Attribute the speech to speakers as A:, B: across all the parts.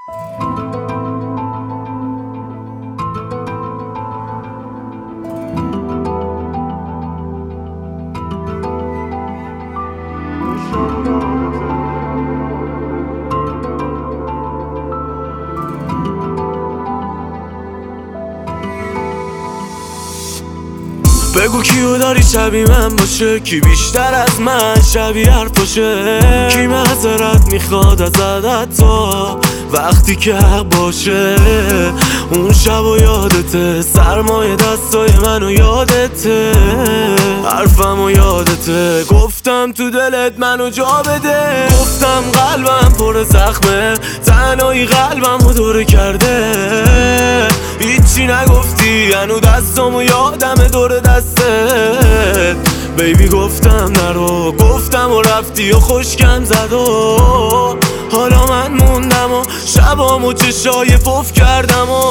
A: بگو کیو داری شبیه من باشه، کی بیشتر از من شبیه حرفاشه، کی معذرت میخواد ازت تا وقتی که حق باشه. اون شب و یادته، سرمایه دستای منو یادته، حرفم و یادته، گفتم تو دلت منو جا بده، گفتم قلبم پر زخمه، تنهایی قلبم رو دوره کرده، هیچی نگفتی هنو دستامو یادم دور دستت. بیبی گفتم نرو، گفتم و رفتی و خوشگم زد و حالا من موندم و شبامو چشای پف کردم و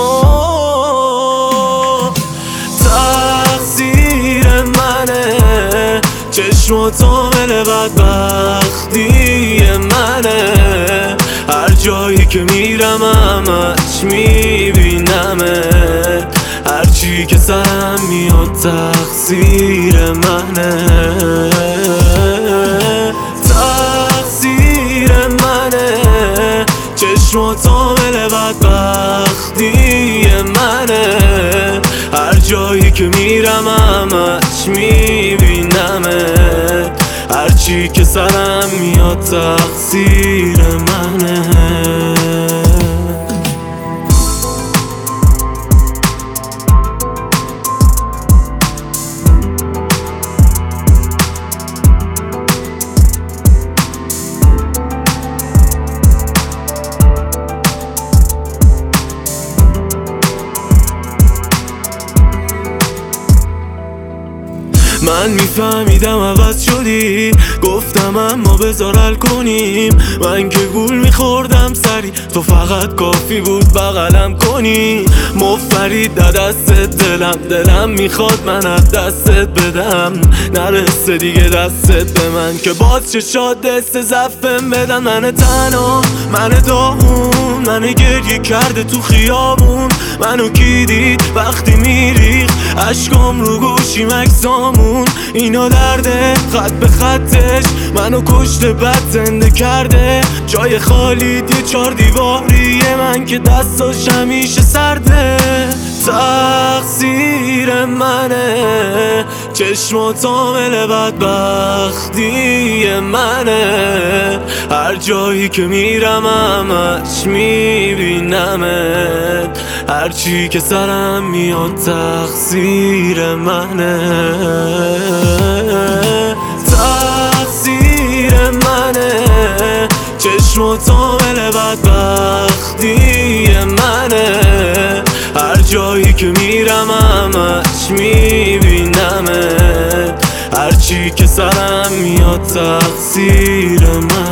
A: تقصیر منه، چشمات عامل بدبختی منه، هر جایی که میرم همش میبینمه، هرچی که سرم میاد تقصیر منه، تقصیر منه، چشمات عامل بدبختی منه، هر جایی که میرم همش میبینمه، هرچی که سرم میاد تقصیر منه. من میفهمیدم عوض شدی، گفتم اما بذار حل کنیم، من که گول میخوردم سری، تو فقط کافی بود بغلم کنی، مفرید دستت دلم میخواد من از دستت بدم، نرسه دیگه دستت به من که باز چشات دست زفم بدن، من تنها، من داغون، من گریه کرده تو خیابون، منو کی دید وقتی میریخ عشقام رو گوشیم اکسامون، اینا درده خط به خطش منو کشته بد زنده کرده، جای خالی یه 4 دیواریه من که دستاش همیشه سرده، تقصیر منه، چشمات عامل بدبختی منه، هر جایی که میرم همش میبینمه، هرچی که سرم میاد تقصیر منه، تقصیر منه، چشمات عامل بدبختی منه، هر جایی که میرم همش میبینمه، هرچی که سرم میاد تقصیر منه.